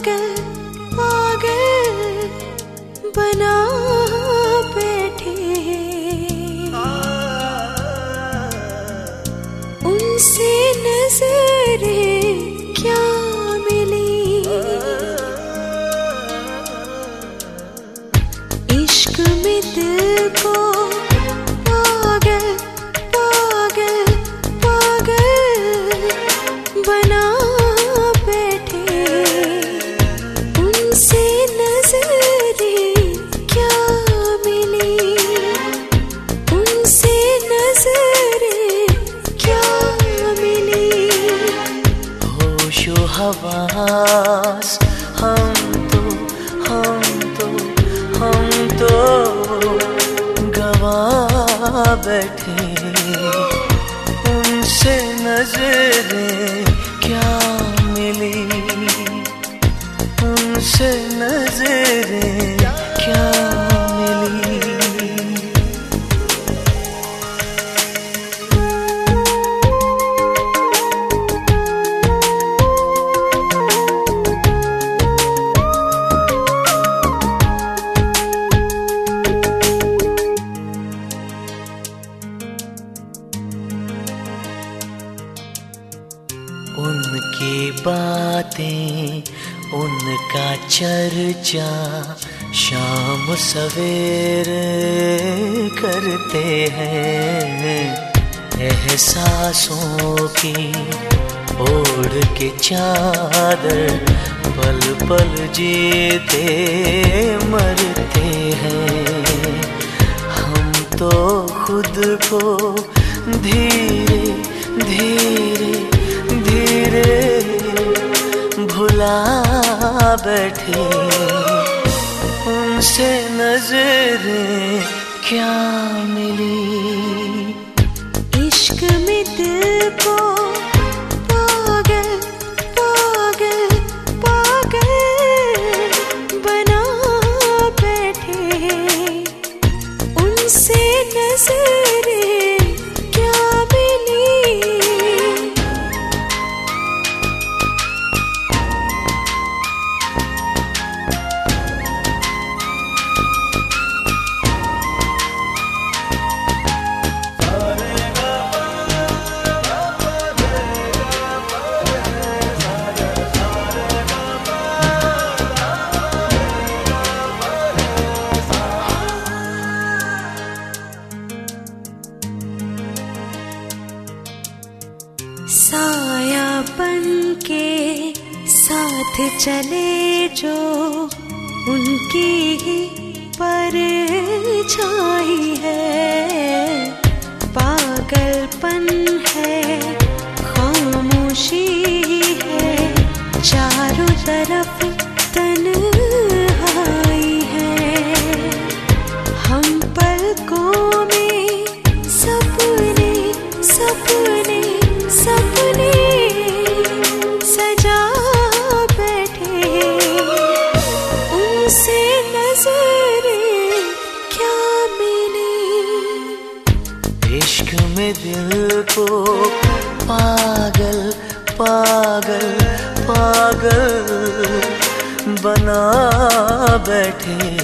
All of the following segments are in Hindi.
पागल पागल बना बैठे, उनसे नजरें क्या मिली। इश्क में दिल को पागल पागल पागल बना बैठे, उनसे नजरें क्या मिली, उनसे नजरें क्या मिली। होशो हवास हम तो गवा बैठे, उनसे नजरें क्या मिली, उनसे नजरें क्या मिली। उनकी बातें उनका चर्चा शाम सवेरे करते हैं, एहसासों की ओढ़ के चादर पल पल जीते मरते हैं। हम तो खुद को धीरे धीरे धीरे भुला बैठे, उनसे नजरें क्या मिली। इश्क में दिल को पागल पागल पागल बना बैठे, उनसे नजरें क्या मिली। साया बन के साथ चले जो, उनकी ही परछाई है। पागलपन है, खामोशी है, चारों तरफ तन्हाई है। हम पलकों में सपने सपने सपने सजा बैठे, उनसे नजरें क्या मिली। इश्क में दिल को पागल पागल पागल बना बैठे,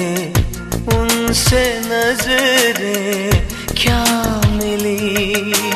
उनसे नजरें क्या मिली।